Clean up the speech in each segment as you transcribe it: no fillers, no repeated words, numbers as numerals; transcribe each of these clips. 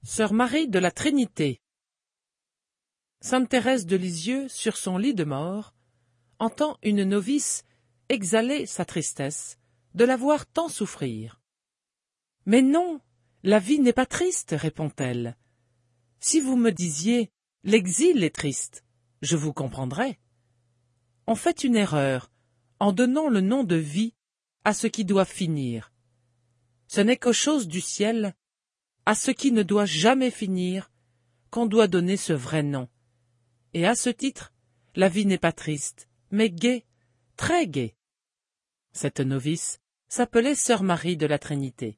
Sœur Marie de la Trinité. Sainte Thérèse de Lisieux, sur son lit de mort, entend une novice exhaler sa tristesse de la voir tant souffrir. « Mais non, la vie n'est pas triste, répond-elle. Si vous me disiez « l'exil est triste », je vous comprendrais. On fait une erreur en donnant le nom de vie à ce qui doit finir. Ce n'est qu'aux choses du ciel, à ce qui ne doit jamais finir, qu'on doit donner ce vrai nom. Et à ce titre, la vie n'est pas triste, mais gaie, très gaie. Cette novice s'appelait Sœur Marie de la Trinité.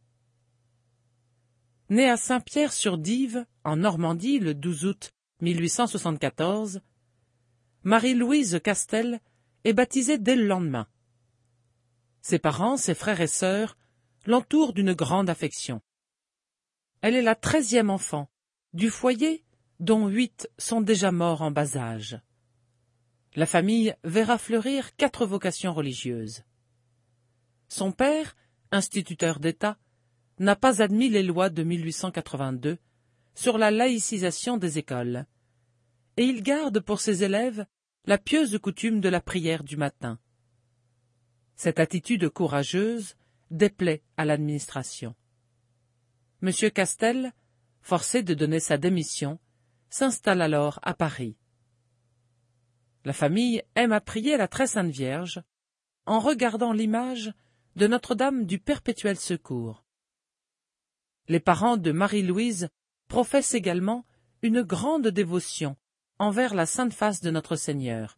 Née à Saint-Pierre-sur-Dive, en Normandie, le 12 août 1874, Marie-Louise Castel est baptisée dès le lendemain. Ses parents, ses frères et sœurs, l'entourent d'une grande affection. Elle est la 13e enfant du foyer, dont 8 sont déjà morts en bas âge. La famille verra fleurir 4 vocations religieuses. Son père, instituteur d'État, n'a pas admis les lois de 1882 sur la laïcisation des écoles, et il garde pour ses élèves la pieuse coutume de la prière du matin. Cette attitude courageuse déplaît à l'administration. M. Castel, forcé de donner sa démission, s'installe alors à Paris. La famille aime à prier la Très Sainte Vierge en regardant l'image de Notre-Dame du Perpétuel Secours. Les parents de Marie-Louise professent également une grande dévotion envers la Sainte Face de Notre Seigneur.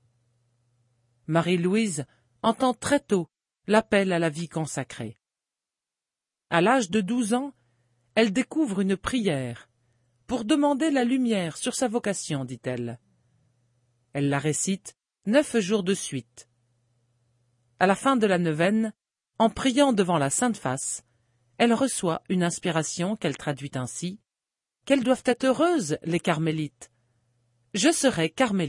Marie-Louise entend très tôt l'appel à la vie consacrée. À l'âge de 12 ans, elle découvre une prière pour demander la lumière sur sa vocation, dit-elle. Elle la récite 9 jours de suite. À la fin de la neuvaine, en priant devant la Sainte Face, elle reçoit une inspiration qu'elle traduit ainsi: « Qu'elles doivent être heureuses, les carmélites. Je serai carmélite. »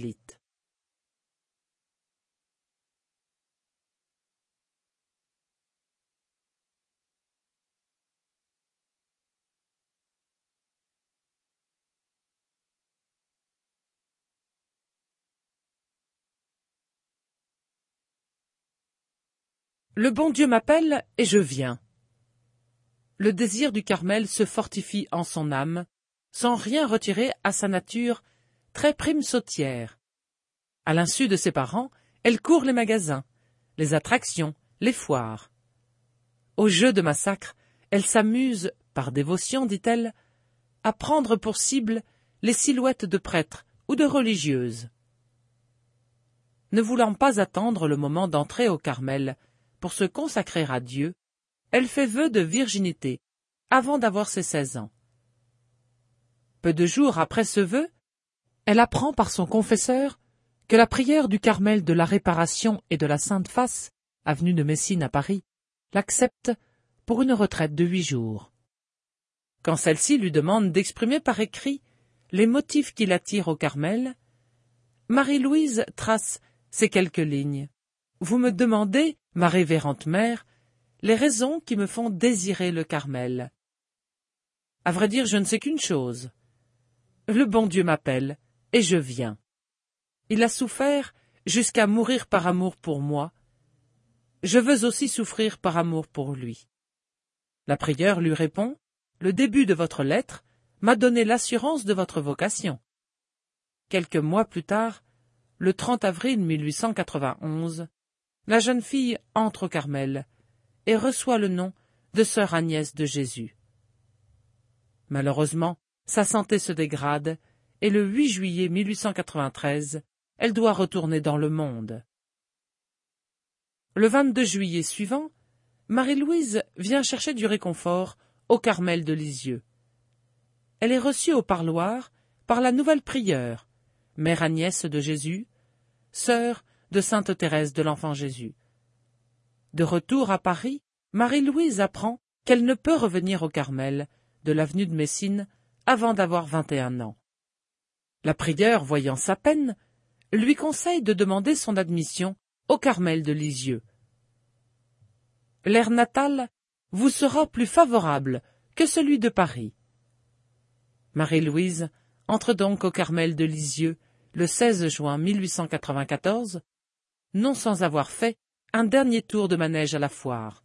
Le bon Dieu m'appelle et je viens. Le désir du Carmel se fortifie en son âme, sans rien retirer à sa nature très prime sautière. À l'insu de ses parents, elle court les magasins, les attractions, les foires. Au jeu de massacre, elle s'amuse, par dévotion, dit-elle, à prendre pour cible les silhouettes de prêtres ou de religieuses. Ne voulant pas attendre le moment d'entrer au Carmel pour se consacrer à Dieu, elle fait vœu de virginité avant d'avoir ses 16 ans. Peu de jours après ce vœu, elle apprend par son confesseur que la prière du Carmel de la Réparation et de la Sainte Face, avenue de Messine à Paris, l'accepte pour une retraite de 8 jours. Quand celle-ci lui demande d'exprimer par écrit les motifs qui l'attirent au Carmel, Marie-Louise trace ces quelques lignes. « Vous me demandez, ma révérende mère, les raisons qui me font désirer le Carmel. À vrai dire, je ne sais qu'une chose. Le bon Dieu m'appelle, et je viens. Il a souffert jusqu'à mourir par amour pour moi. Je veux aussi souffrir par amour pour lui. » La prieure lui répond: « Le début de votre lettre m'a donné l'assurance de votre vocation. » Quelques mois plus tard, le 30 avril 1891, la jeune fille entre au Carmel et reçoit le nom de Sœur Agnès de Jésus. Malheureusement, sa santé se dégrade et le 8 juillet 1893, elle doit retourner dans le monde. Le 22 juillet suivant, Marie-Louise vient chercher du réconfort au Carmel de Lisieux. Elle est reçue au parloir par la nouvelle prieure, Mère Agnès de Jésus, sœur de Sainte Thérèse de l'Enfant Jésus. De retour à Paris, Marie-Louise apprend qu'elle ne peut revenir au Carmel de l'avenue de Messine avant d'avoir 21 ans. La prieure, voyant sa peine, lui conseille de demander son admission au Carmel de Lisieux. L'air natal vous sera plus favorable que celui de Paris. Marie-Louise entre donc au Carmel de Lisieux le 16 juin 1894, non sans avoir fait un dernier tour de manège à la foire.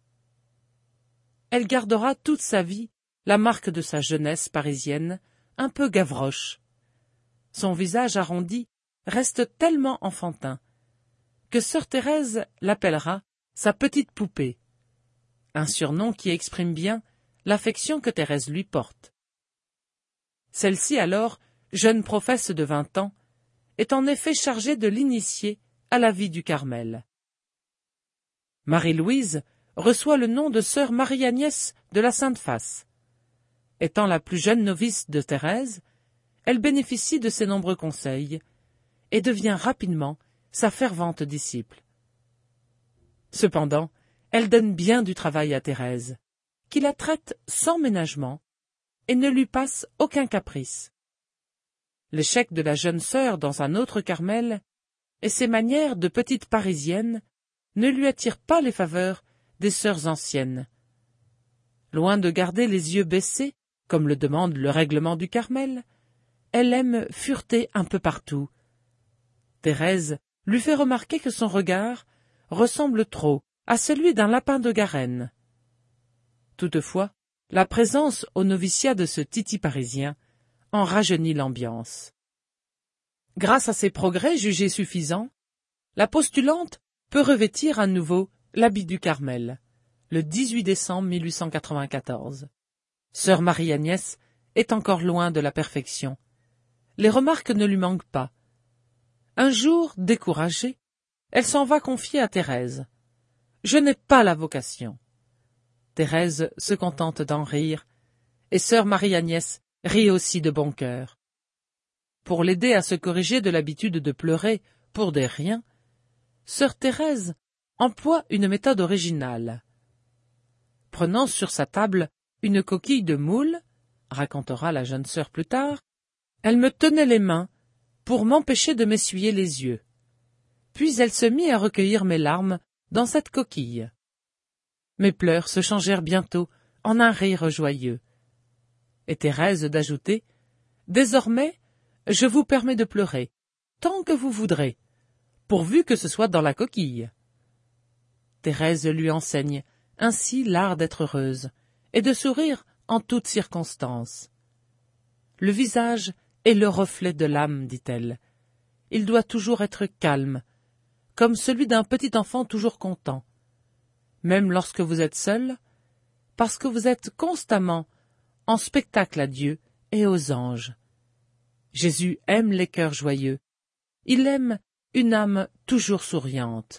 Elle gardera toute sa vie la marque de sa jeunesse parisienne, un peu gavroche. Son visage arrondi reste tellement enfantin que sœur Thérèse l'appellera sa petite poupée, un surnom qui exprime bien l'affection que Thérèse lui porte. Celle-ci alors, jeune professe de 20 ans, est en effet chargée de l'initier à la vie du Carmel. Marie-Louise reçoit le nom de sœur Marie-Agnès de la Sainte-Face. Étant la plus jeune novice de Thérèse, elle bénéficie de ses nombreux conseils et devient rapidement sa fervente disciple. Cependant, elle donne bien du travail à Thérèse, qui la traite sans ménagement et ne lui passe aucun caprice. L'échec de la jeune sœur dans un autre Carmel et ses manières de petite Parisienne ne lui attirent pas les faveurs des sœurs anciennes. Loin de garder les yeux baissés, comme le demande le règlement du Carmel, elle aime fureter un peu partout. Thérèse lui fait remarquer que son regard ressemble trop à celui d'un lapin de Garenne. Toutefois, la présence au noviciat de ce titi parisien en rajeunit l'ambiance. Grâce à ces progrès jugés suffisants, la postulante peut revêtir à nouveau l'habit du Carmel, le 18 décembre 1894. Sœur Marie-Agnès est encore loin de la perfection. Les remarques ne lui manquent pas. Un jour, découragée, elle s'en va confier à Thérèse. « Je n'ai pas la vocation. » Thérèse se contente d'en rire, et sœur Marie-Agnès rit aussi de bon cœur. Pour l'aider à se corriger de l'habitude de pleurer pour des riens, sœur Thérèse emploie une méthode originale. Prenant sur sa table une coquille de moule, racontera la jeune sœur plus tard, elle me tenait les mains pour m'empêcher de m'essuyer les yeux. Puis elle se mit à recueillir mes larmes dans cette coquille. Mes pleurs se changèrent bientôt en un rire joyeux. Et Thérèse d'ajouter « Désormais, je vous permets de pleurer, tant que vous voudrez, pourvu que ce soit dans la coquille. » Thérèse lui enseigne ainsi l'art d'être heureuse et de sourire en toutes circonstances. Le visage est le reflet de l'âme, dit-elle. Il doit toujours être calme, comme celui d'un petit enfant toujours content, même lorsque vous êtes seul, parce que vous êtes constamment en spectacle à Dieu et aux anges. Jésus aime les cœurs joyeux, il aime une âme toujours souriante.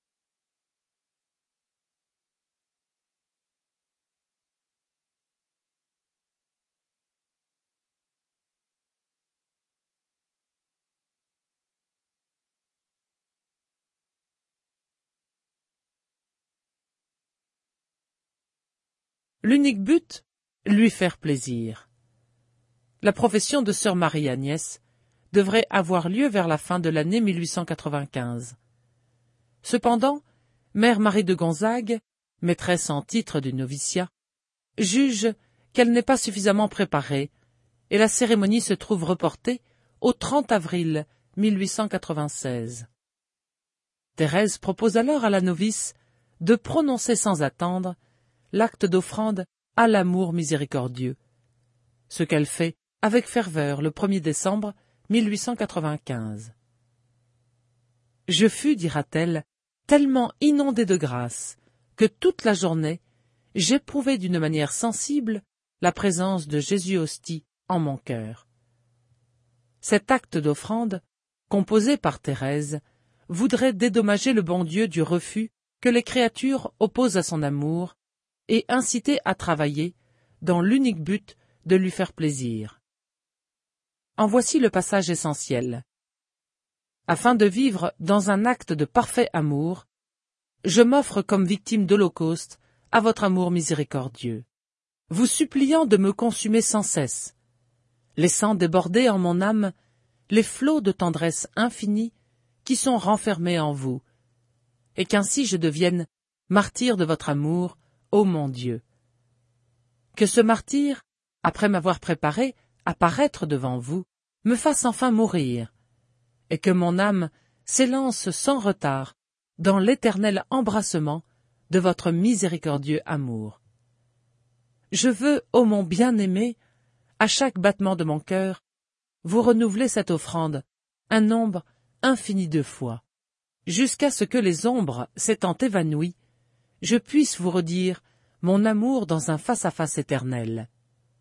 L'unique but, lui faire plaisir. La profession de sœur Marie-Agnès devrait avoir lieu vers la fin de l'année 1895. Cependant, mère Marie de Gonzague, maîtresse en titre du noviciat, juge qu'elle n'est pas suffisamment préparée et la cérémonie se trouve reportée au 30 avril 1896. Thérèse propose alors à la novice de prononcer sans attendre l'acte d'offrande à l'amour miséricordieux, ce qu'elle fait avec ferveur le 1er décembre 1895. « Je fus, dira-t-elle, tellement inondée de grâce que toute la journée j'éprouvais d'une manière sensible la présence de Jésus-Hostie en mon cœur. » Cet acte d'offrande, composé par Thérèse, voudrait dédommager le bon Dieu du refus que les créatures opposent à son amour et inciter à travailler dans l'unique but de lui faire plaisir. En voici le passage essentiel. Afin de vivre dans un acte de parfait amour, je m'offre comme victime d'holocauste à votre amour miséricordieux, vous suppliant de me consumer sans cesse, laissant déborder en mon âme les flots de tendresse infinie qui sont renfermés en vous, et qu'ainsi je devienne martyr de votre amour, ô mon Dieu. Que ce martyr, après m'avoir préparé apparaître devant vous me fasse enfin mourir, et que mon âme s'élance sans retard dans l'éternel embrassement de votre miséricordieux amour. Je veux, ô mon bien-aimé, à chaque battement de mon cœur, vous renouveler cette offrande un nombre infini de fois, jusqu'à ce que les ombres s'étant évanouies, je puisse vous redire mon amour dans un face-à-face éternel.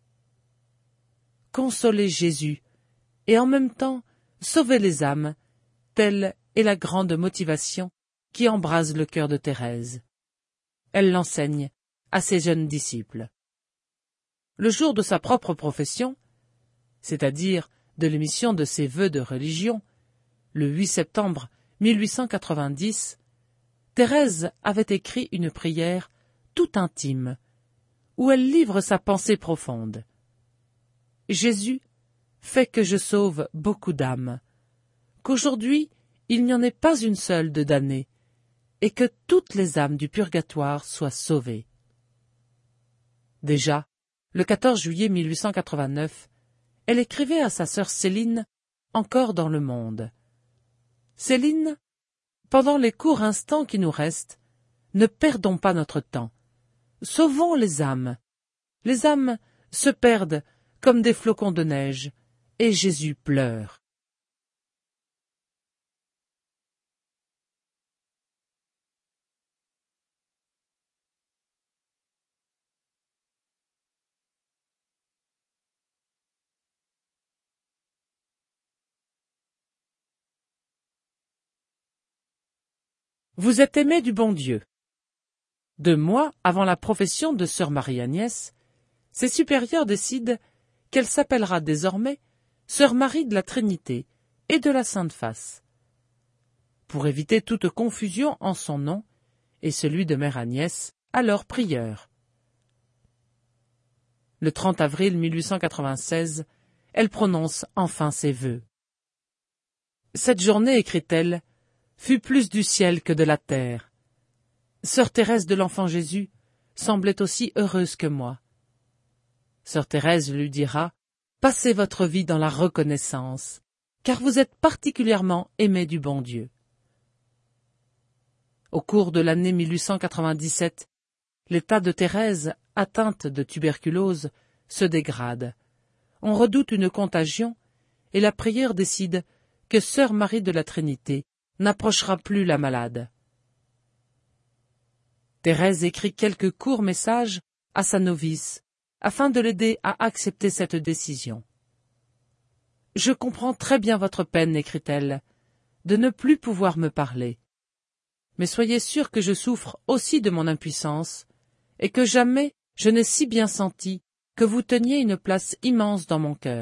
Consolez Jésus, et en même temps sauvez les âmes, telle est la grande motivation qui embrase le cœur de Thérèse. Elle l'enseigne à ses jeunes disciples. Le jour de sa propre profession, c'est-à-dire de l'émission de ses vœux de religion, le 8 septembre 1890, Thérèse avait écrit une prière tout intime, où elle livre sa pensée profonde. Jésus fait que je sauve beaucoup d'âmes, qu'aujourd'hui il n'y en ait pas une seule de damnée, et que toutes les âmes du purgatoire soient sauvées. Déjà, le 14 juillet 1889, elle écrivait à sa sœur Céline, encore dans le monde. Céline, pendant les courts instants qui nous restent, ne perdons pas notre temps. Sauvons les âmes. Les âmes se perdent comme des flocons de neige, et Jésus pleure. Vous êtes aimé du bon Dieu. 2 mois avant la profession de sœur Marie-Agnès, ses supérieurs décident qu'elle s'appellera désormais sœur Marie de la Trinité et de la Sainte Face. Pour éviter toute confusion en son nom et celui de mère Agnès, alors prieure. Le 30 avril 1896, elle prononce enfin ses vœux. Cette journée, écrit-elle, fut plus du ciel que de la terre. Sœur Thérèse de l'Enfant Jésus semblait aussi heureuse que moi. Sœur Thérèse lui dira « Passez votre vie dans la reconnaissance, car vous êtes particulièrement aimée du bon Dieu. » Au cours de l'année 1897, l'état de Thérèse, atteinte de tuberculose, se dégrade. On redoute une contagion, et la prière décide que sœur Marie de la Trinité n'approchera plus la malade. Thérèse écrit quelques courts messages à sa novice, afin de l'aider à accepter cette décision. « Je comprends très bien votre peine, écrit-elle, de ne plus pouvoir me parler. Mais soyez sûr que je souffre aussi de mon impuissance, et que jamais je n'ai si bien senti que vous teniez une place immense dans mon cœur. »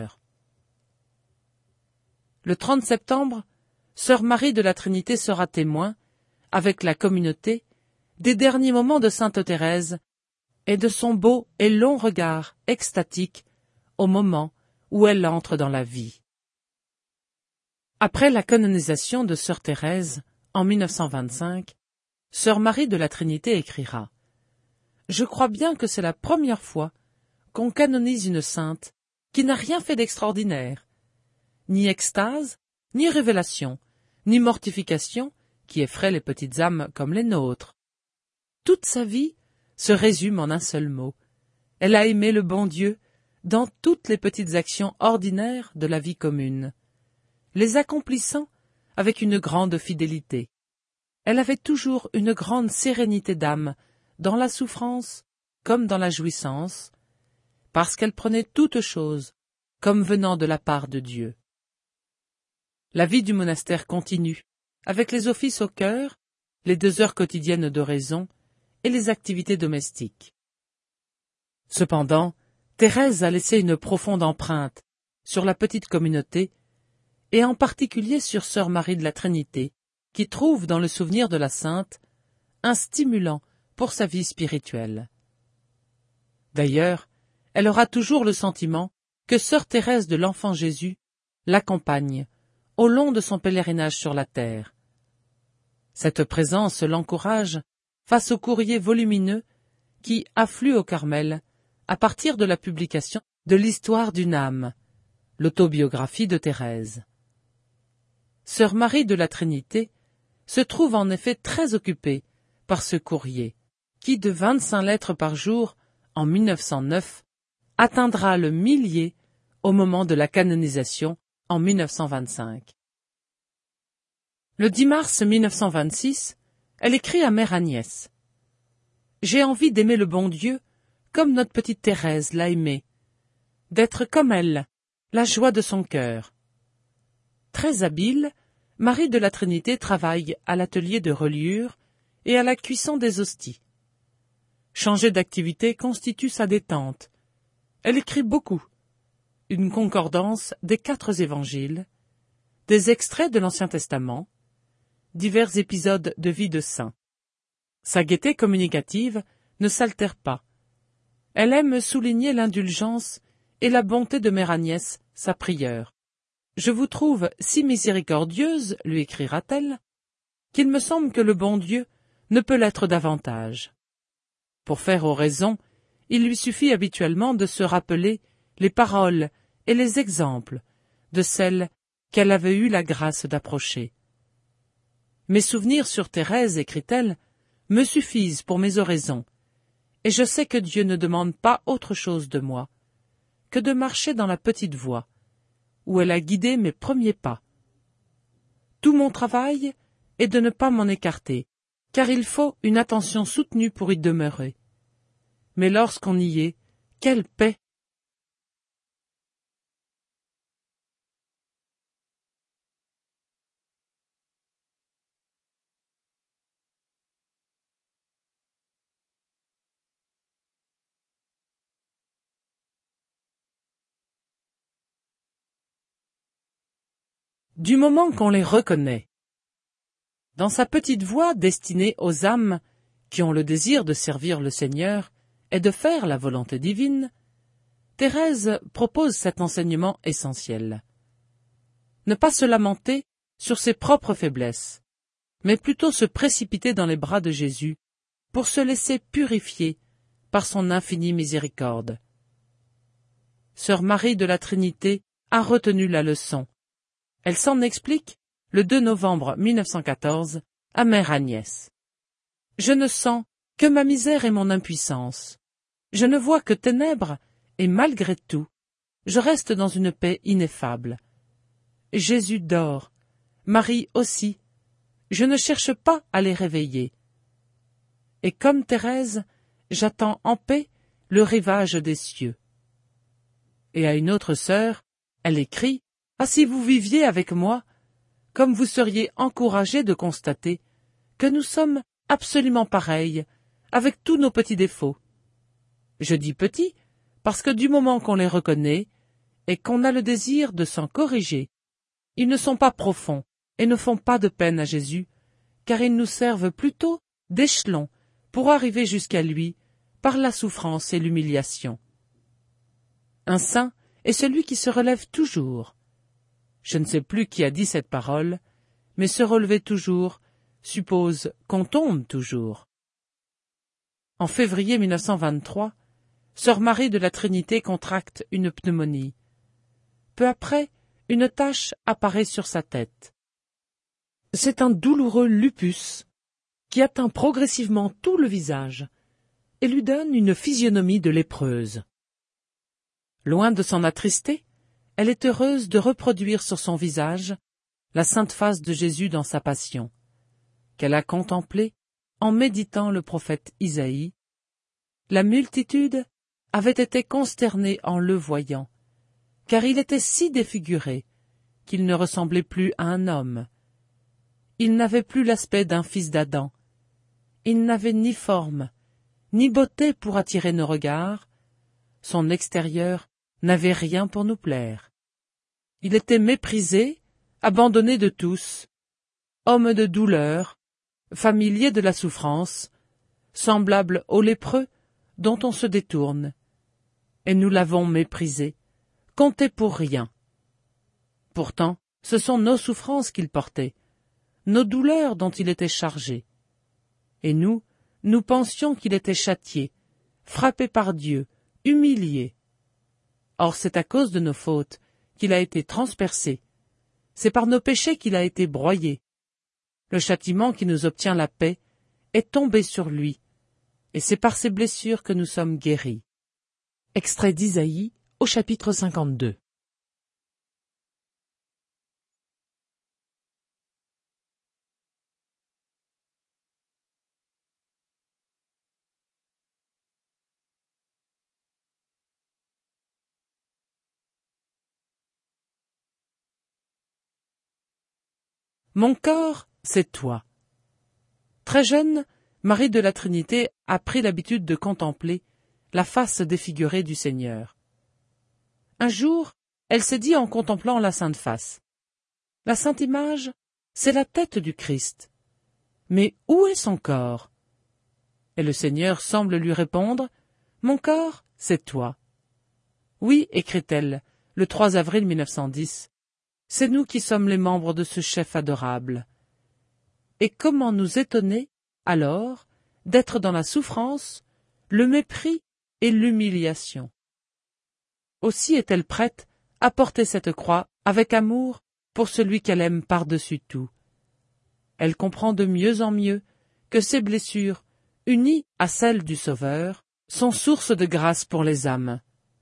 Le 30 septembre, sœur Marie de la Trinité sera témoin, avec la communauté, des derniers moments de sainte Thérèse et de son beau et long regard extatique au moment où elle entre dans la vie. Après la canonisation de sœur Thérèse, en 1925, sœur Marie de la Trinité écrira « Je crois bien que c'est la première fois qu'on canonise une sainte qui n'a rien fait d'extraordinaire, ni extase, ni révélation, ni mortification qui effraie les petites âmes comme les nôtres. Toute sa vie se résume en un seul mot. Elle a aimé le bon Dieu dans toutes les petites actions ordinaires de la vie commune, les accomplissant avec une grande fidélité. Elle avait toujours une grande sérénité d'âme dans la souffrance comme dans la jouissance, parce qu'elle prenait toutes choses comme venant de la part de Dieu. La vie du monastère continue, avec les offices au cœur, les 2 heures quotidiennes d'oraison et les activités domestiques. Cependant, Thérèse a laissé une profonde empreinte sur la petite communauté, et en particulier sur sœur Marie de la Trinité, qui trouve dans le souvenir de la sainte un stimulant pour sa vie spirituelle. D'ailleurs, elle aura toujours le sentiment que sœur Thérèse de l'Enfant Jésus l'accompagne au long de son pèlerinage sur la terre. Cette présence l'encourage face aux courriers volumineux qui affluent au Carmel à partir de la publication de l'histoire d'une âme, l'autobiographie de Thérèse. Sœur Marie de la Trinité se trouve en effet très occupée par ce courrier, qui de 25 lettres par jour, en 1909, atteindra le millier au moment de la canonisation en 1925. Le 10 mars 1926, elle écrit à Mère Agnès. « J'ai envie d'aimer le bon Dieu comme notre petite Thérèse l'a aimé, d'être comme elle, la joie de son cœur. » Très habile, Marie de la Trinité travaille à l'atelier de reliure et à la cuisson des hosties. Changer d'activité constitue sa détente. Elle écrit beaucoup. Une concordance des 4 évangiles, des extraits de l'Ancien Testament, divers épisodes de vie de saints. Sa gaieté communicative ne s'altère pas. Elle aime souligner l'indulgence et la bonté de Mère Agnès, sa prieure. « Je vous trouve si miséricordieuse, lui écrira-t-elle, qu'il me semble que le bon Dieu ne peut l'être davantage. » Pour faire oraison, il lui suffit habituellement de se rappeler les paroles et les exemples de celles qu'elle avait eu la grâce d'approcher. « Mes souvenirs sur Thérèse, écrit-elle, me suffisent pour mes oraisons, et je sais que Dieu ne demande pas autre chose de moi que de marcher dans la petite voie, où elle a guidé mes premiers pas. Tout mon travail est de ne pas m'en écarter, car il faut une attention soutenue pour y demeurer. Mais lorsqu'on y est, quelle paix! Du moment qu'on les reconnaît. Dans sa petite voix destinée aux âmes qui ont le désir de servir le Seigneur et de faire la volonté divine, Thérèse propose cet enseignement essentiel. Ne pas se lamenter sur ses propres faiblesses, mais plutôt se précipiter dans les bras de Jésus pour se laisser purifier par son infinie miséricorde. Sœur Marie de la Trinité a retenu la leçon. Elle s'en explique le 2 novembre 1914 à Mère Agnès. « Je ne sens que ma misère et mon impuissance. Je ne vois que ténèbres, et malgré tout, je reste dans une paix ineffable. Jésus dort, Marie aussi. Je ne cherche pas à les réveiller. Et comme Thérèse, j'attends en paix le rivage des cieux. » Et à une autre sœur, elle écrit « Ah, si vous viviez avec moi, comme vous seriez encouragés de constater que nous sommes absolument pareils, avec tous nos petits défauts. Je dis petits, parce que du moment qu'on les reconnaît et qu'on a le désir de s'en corriger, ils ne sont pas profonds et ne font pas de peine à Jésus, car ils nous servent plutôt d'échelon pour arriver jusqu'à lui par la souffrance et l'humiliation. Un saint est celui qui se relève toujours. Je ne sais plus qui a dit cette parole, mais se relever toujours suppose qu'on tombe toujours. En février 1923, Sœur Marie de la Trinité contracte une pneumonie. Peu après, une tache apparaît sur sa tête. C'est un douloureux lupus qui atteint progressivement tout le visage et lui donne une physionomie de lépreuse. Loin de s'en attrister, elle est heureuse de reproduire sur son visage la sainte face de Jésus dans sa passion, qu'elle a contemplée en méditant le prophète Isaïe. La multitude avait été consternée en le voyant, car il était si défiguré qu'il ne ressemblait plus à un homme. Il n'avait plus l'aspect d'un fils d'Adam. Il n'avait ni forme, ni beauté pour attirer nos regards. Son extérieur n'avait rien pour nous plaire. Il était méprisé, abandonné de tous, homme de douleur, familier de la souffrance, semblable au lépreux dont on se détourne. Et nous l'avons méprisé, compté pour rien. Pourtant, ce sont nos souffrances qu'il portait, nos douleurs dont il était chargé. Et nous pensions qu'il était châtié, frappé par Dieu, humilié. Or c'est à cause de nos fautes qu'il a été transpercé. C'est par nos péchés qu'il a été broyé. Le châtiment qui nous obtient la paix est tombé sur lui, et c'est par ses blessures que nous sommes guéris. Extrait d'Isaïe au chapitre 52. Mon corps, c'est toi. Très jeune, Marie de la Trinité a pris l'habitude de contempler la face défigurée du Seigneur. Un jour, elle s'est dit en contemplant la Sainte Face: la Sainte Image, c'est la tête du Christ. Mais où est son corps? Et le Seigneur semble lui répondre: mon corps, c'est toi. Oui, écrit-elle, le 3 avril 1910, c'est nous qui sommes les membres de ce chef adorable. Et comment nous étonner, alors, d'être dans la souffrance, le mépris et l'humiliation. Aussi est-elle prête à porter cette croix avec amour pour celui qu'elle aime par-dessus tout. Elle comprend de mieux en mieux que ces blessures, unies à celles du Sauveur, sont source de grâce pour les âmes.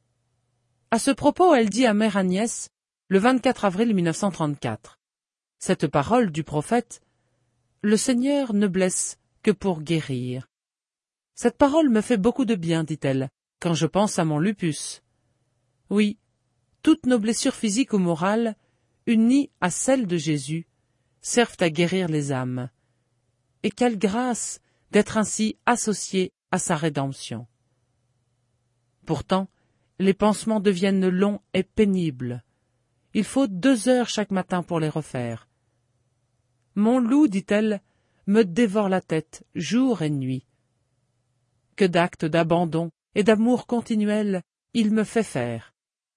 À ce propos, elle dit à Mère Agnès, le 24 avril 1934, cette parole du prophète: le Seigneur ne blesse que pour guérir. Cette parole me fait beaucoup de bien, dit-elle, quand je pense à mon lupus. Oui, toutes nos blessures physiques ou morales, unies à celles de Jésus, servent à guérir les âmes. Et quelle grâce d'être ainsi associés à sa rédemption. Pourtant, les pansements deviennent longs et pénibles. Il faut 2 heures chaque matin pour les refaire. Mon loup, dit-elle, me dévore la tête jour et nuit. Que d'actes d'abandon et d'amour continuel il me fait faire.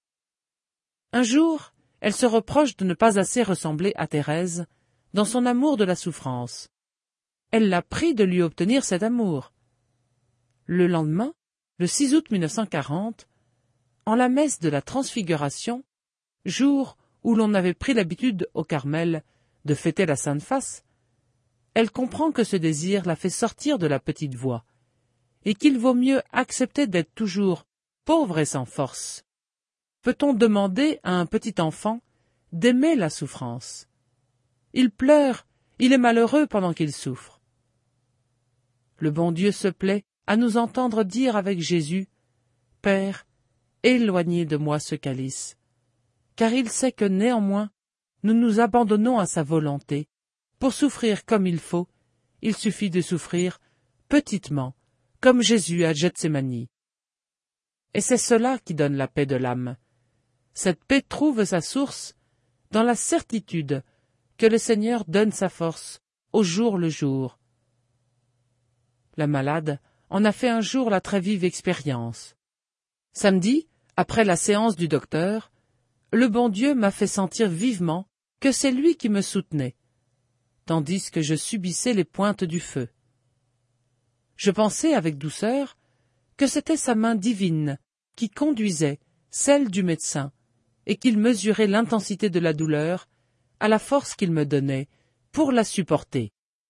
Un jour, elle se reproche de ne pas assez ressembler à Thérèse dans son amour de la souffrance. Elle l'a prie de lui obtenir cet amour. Le lendemain, le 6 août 1940, en la messe de la Transfiguration, jour où l'on avait pris l'habitude au Carmel de fêter la Sainte Face, elle comprend que ce désir la fait sortir de la petite voie, et qu'il vaut mieux accepter d'être toujours pauvre et sans force. Peut-on demander à un petit enfant d'aimer la souffrance? Il pleure, il est malheureux pendant qu'il souffre. Le bon Dieu se plaît à nous entendre dire avec Jésus: « Père, éloignez de moi ce calice », car il sait que néanmoins nous nous abandonnons à sa volonté. Pour souffrir comme il faut, il suffit de souffrir petitement, comme Jésus à Gethsémani. Et c'est cela qui donne la paix de l'âme. Cette paix trouve sa source dans la certitude que le Seigneur donne sa force au jour le jour. La malade en a fait un jour la très vive expérience. Samedi, après la séance du docteur, le bon Dieu m'a fait sentir vivement que c'est lui qui me soutenait, tandis que je subissais les pointes du feu. Je pensais avec douceur que c'était sa main divine qui conduisait celle du médecin et qu'il mesurait l'intensité de la douleur à la force qu'il me donnait pour la supporter.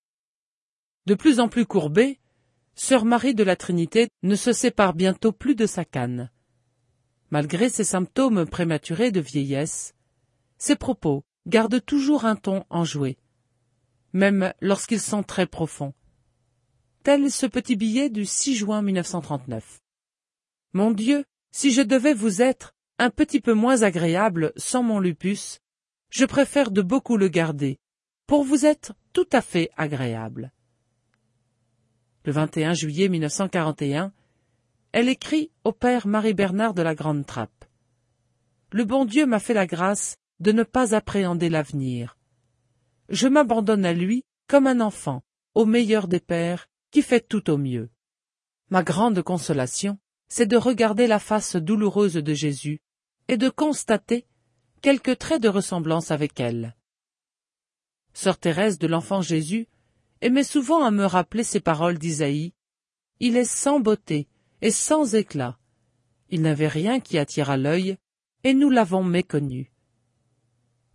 De plus en plus courbée, sœur Marie de la Trinité ne se sépare bientôt plus de sa canne. Malgré ses symptômes prématurés de vieillesse, ses propos gardent toujours un ton enjoué, même lorsqu'ils sont très profonds. Tel ce petit billet du 6 juin 1939. Mon Dieu, si je devais vous être un petit peu moins agréable sans mon lupus, je préfère de beaucoup le garder, pour vous être tout à fait agréable. Le 21 juillet 1941, elle écrit au père Marie-Bernard de la Grande Trappe. Le bon Dieu m'a fait la grâce de ne pas appréhender l'avenir. Je m'abandonne à lui comme un enfant, au meilleur des pères, qui fait tout au mieux. Ma grande consolation, c'est de regarder la face douloureuse de Jésus et de constater quelques traits de ressemblance avec elle. Sœur Thérèse de l'Enfant Jésus aimait souvent à me rappeler ces paroles d'Isaïe. Il est sans beauté et sans éclat. Il n'avait rien qui attirât l'œil, et nous l'avons méconnu.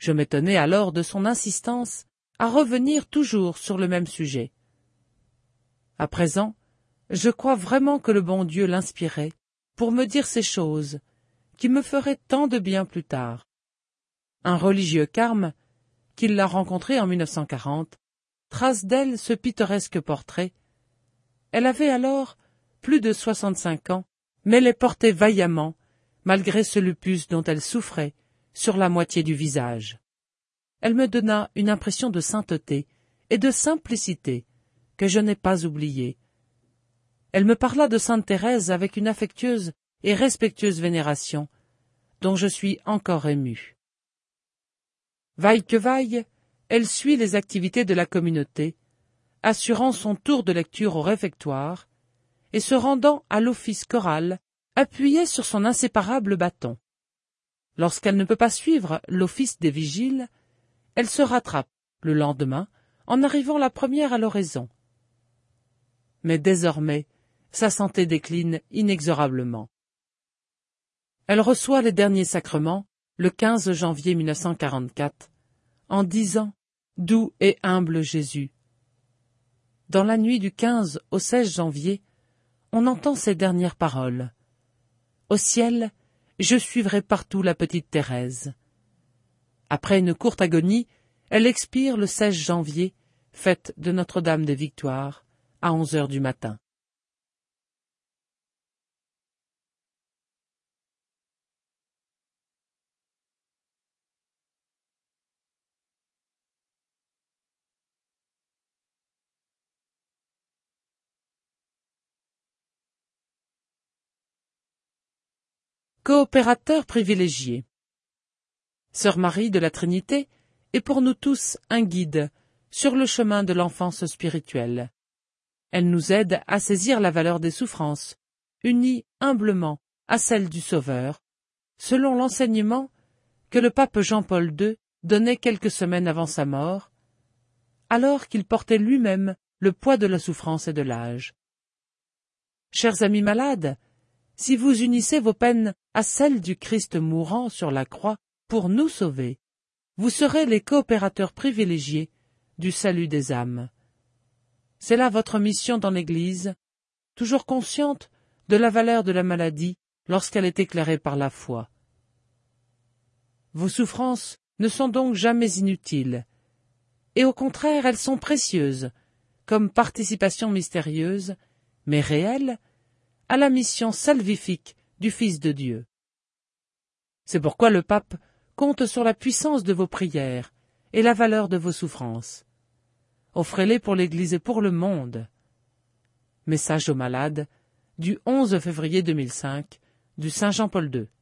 Je m'étonnai alors de son insistance à revenir toujours sur le même sujet. À présent, je crois vraiment que le bon Dieu l'inspirait pour me dire ces choses, qui me feraient tant de bien plus tard. Un religieux carme, qui l'a rencontré en 1940, trace d'elle ce pittoresque portrait. Elle avait alors plus de 65 ans, mais les portait vaillamment, malgré ce lupus dont elle souffrait, sur la moitié du visage. Elle me donna une impression de sainteté et de simplicité que je n'ai pas oubliée. Elle me parla de sainte Thérèse avec une affectueuse et respectueuse vénération, dont je suis encore ému. Vaille que vaille, elle suit les activités de la communauté, assurant son tour de lecture au réfectoire et se rendant à l'office choral, appuyée sur son inséparable bâton. Lorsqu'elle ne peut pas suivre l'office des vigiles, elle se rattrape, le lendemain, en arrivant la première à l'oraison. Mais désormais, sa santé décline inexorablement. Elle reçoit les derniers sacrements le 15 janvier 1944, en disant « Doux et humble Jésus ». Dans la nuit du 15 au 16 janvier, on entend ces dernières paroles. « Au ciel, je suivrai partout la petite Thérèse ». Après une courte agonie, elle expire le 16 janvier, fête de Notre-Dame des Victoires, à 11 heures du matin. Coopérateur privilégié. Sœur Marie de la Trinité est pour nous tous un guide sur le chemin de l'enfance spirituelle. Elle nous aide à saisir la valeur des souffrances, unies humblement à celle du Sauveur, selon l'enseignement que le pape Jean-Paul II donnait quelques semaines avant sa mort, alors qu'il portait lui-même le poids de la souffrance et de l'âge. Chers amis malades, si vous unissez vos peines à celles du Christ mourant sur la croix pour nous sauver, vous serez les coopérateurs privilégiés du salut des âmes. C'est là votre mission dans l'Église, toujours consciente de la valeur de la maladie lorsqu'elle est éclairée par la foi. Vos souffrances ne sont donc jamais inutiles, et au contraire elles sont précieuses, comme participation mystérieuse, mais réelle, à la mission salvifique du Fils de Dieu. C'est pourquoi le pape compte sur la puissance de vos prières et la valeur de vos souffrances. Offrez-les pour l'Église et pour le monde. Message aux malades du 11 février 2005 du Saint Jean-Paul II.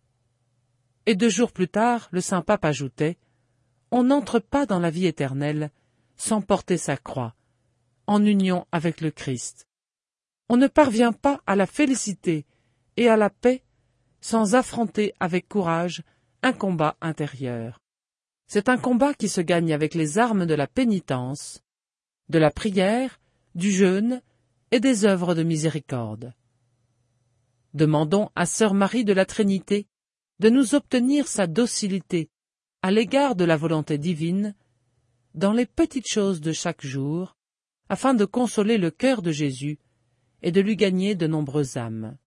Et 2 jours plus tard, le Saint Pape ajoutait « On n'entre pas dans la vie éternelle sans porter sa croix, en union avec le Christ. On ne parvient pas à la félicité et à la paix sans affronter avec courage un combat intérieur. C'est un combat qui se gagne avec les armes de la pénitence, de la prière, du jeûne et des œuvres de miséricorde. Demandons à Sœur Marie de la Trinité de nous obtenir sa docilité à l'égard de la volonté divine dans les petites choses de chaque jour, afin de consoler le cœur de Jésus et de lui gagner de nombreuses âmes.